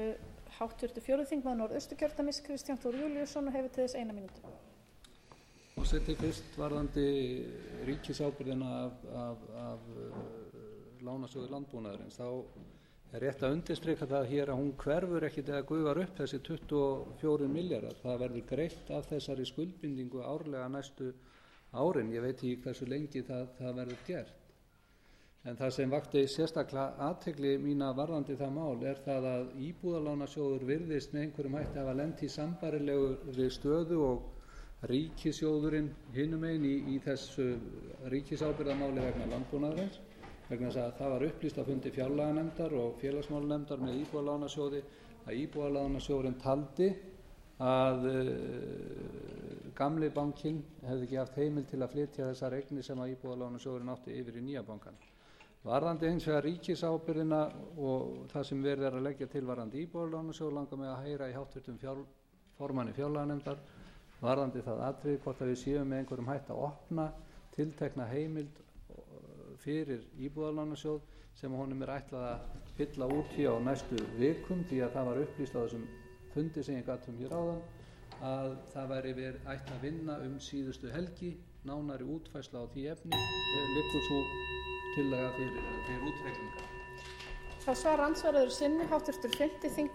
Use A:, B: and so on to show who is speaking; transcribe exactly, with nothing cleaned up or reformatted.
A: Háttvirtur fjórði þingmaður Norðausturkjördæmis, Kristján Þór Júlíusson, og hefur til þess eina mínútu.
B: Forseti, fyrst varðandi ríkisábyrgðina af, af, af lánasjóði landbúnaðarins, þá er rétt að undirstrika það hér að hún hverfur ekkit eða gufar upp þessi tuttugu og fjórir milljarðar. Það verður greitt af þessari skuldbindingu árlega næstu árin. Ég veit ekki hversu lengi það, það verður gert. En það sem vakti sérstaklega athygli mína varðandi það mál er það að íbúðalánasjóður virðist með einhverjum hætti hafa lent í sambærilegri stöðu og ríkissjóðurinn hinum einn í, í þessu ríkisábyrgðamáli vegna landbúnaðarins, vegna þess að það var upplýst á fundi fjárlaganefndar og félagsmálanefndar með íbúðalánasjóði að íbúðalánasjóðurinn taldi að uh, gamli bankinn hefði ekki haft heimild til að flytja þessar eignir sem að íbúðalánasjóðurinn átti yfir í nýja bankann. Varðandi hins vegar ríkisábyrgðina og það sem verið er að leggja til varðandi íbúðalánasjóð, langar mig að heyra í háttvirtum fjár, formanni fjárlaganefndar varðandi það atriði hvort að við séum með einhverjum hætti að opna tiltekna heimild fyrir íbúðalánasjóð sem honum er ætlað að fylla út í á næstu vikum, því að það var upplýst á þessum fundi sem ég gat um hér áðan að það væri verið ætlað að vinna um síðustu helgi, nánari útfærsla á því efni, liggur svo tillaga fyrir, fyrir útreikninga.
A: Það svar ansvaraður sinni háttvirtur fimmti þingmaður